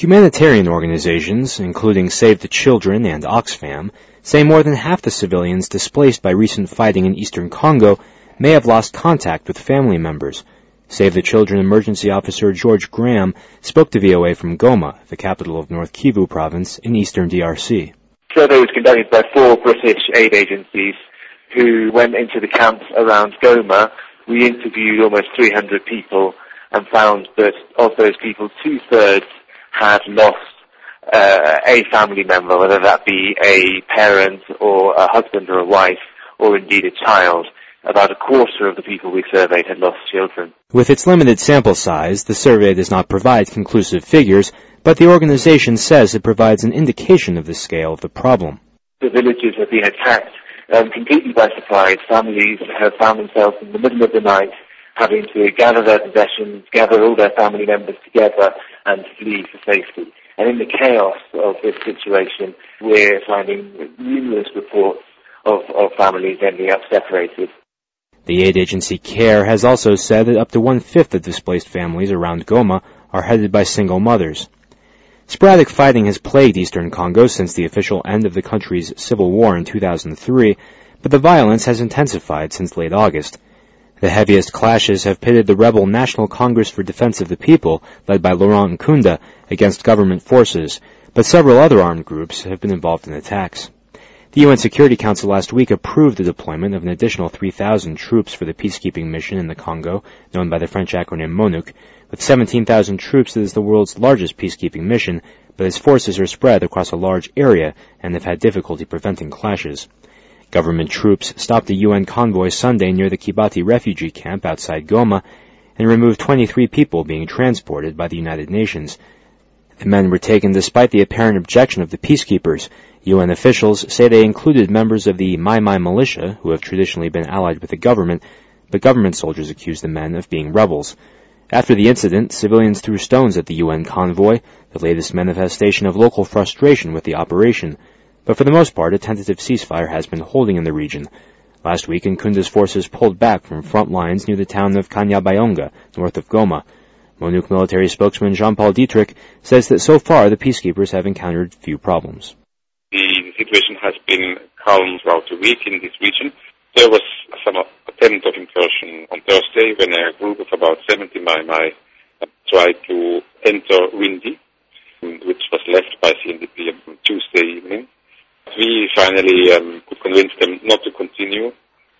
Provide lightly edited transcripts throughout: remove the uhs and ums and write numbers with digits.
Humanitarian organizations, including Save the Children and Oxfam, say more than half the civilians displaced by recent fighting in eastern Congo may have lost contact with family members. Save the Children emergency officer George Graham spoke to VOA from Goma, the capital of North Kivu province in eastern DRC. The survey was conducted by 4 British aid agencies who went into the camps around Goma. We interviewed almost 300 people and found that of those people, 2/3 had lost a family member, whether that be a parent or a husband or a wife or indeed a child. About a quarter of the people we surveyed had lost children. With its limited sample size, the survey does not provide conclusive figures, but the organization says it provides an indication of the scale of the problem. The villages have been attacked completely by surprise. Families have found themselves in the middle of the night having to gather their possessions, gather all their family members together and flee for safety. And in the chaos of this situation, we're finding numerous reports of families ending up separated. The aid agency CARE has also said that up to 1/5 of displaced families around Goma are headed by single mothers. Sporadic fighting has plagued eastern Congo since the official end of the country's civil war in 2003, but the violence has intensified since late August. The heaviest clashes have pitted the rebel National Congress for Defense of the People, led by Laurent Nkunda, against government forces, but several other armed groups have been involved in attacks. The UN Security Council last week approved the deployment of an additional 3,000 troops for the peacekeeping mission in the Congo, known by the French acronym MONUC. With 17,000 troops, it is the world's largest peacekeeping mission, but its forces are spread across a large area and have had difficulty preventing clashes. Government troops stopped a UN convoy Sunday near the Kibati refugee camp outside Goma and removed 23 people being transported by the United Nations. The men were taken despite the apparent objection of the peacekeepers. UN officials say they included members of the Mai Mai militia, who have traditionally been allied with the government, but government soldiers accused the men of being rebels. After the incident, civilians threw stones at the UN convoy, the latest manifestation of local frustration with the operation. But for the most part, a tentative ceasefire has been holding in the region. Last week, Nkunda's forces pulled back from front lines near the town of Kanyabayonga, north of Goma. MONUC military spokesman Jean-Paul Dietrich says that so far the peacekeepers have encountered few problems. The situation has been calm throughout the week in this region. There was some attempt of incursion on Thursday when a group of about 70 Mai Mai tried to enter Windi, which was left by CNDP on Tuesday evening. We finally could convince them not to continue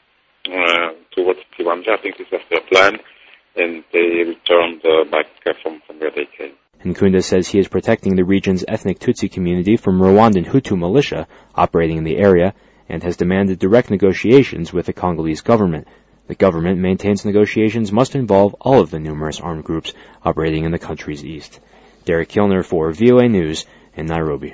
towards Kiwanja. I think this was their plan, and they returned back from where they came. Nkunda says he is protecting the region's ethnic Tutsi community from Rwandan Hutu militia operating in the area and has demanded direct negotiations with the Congolese government. The government maintains negotiations must involve all of the numerous armed groups operating in the country's east. Derek Kilner for VOA News in Nairobi.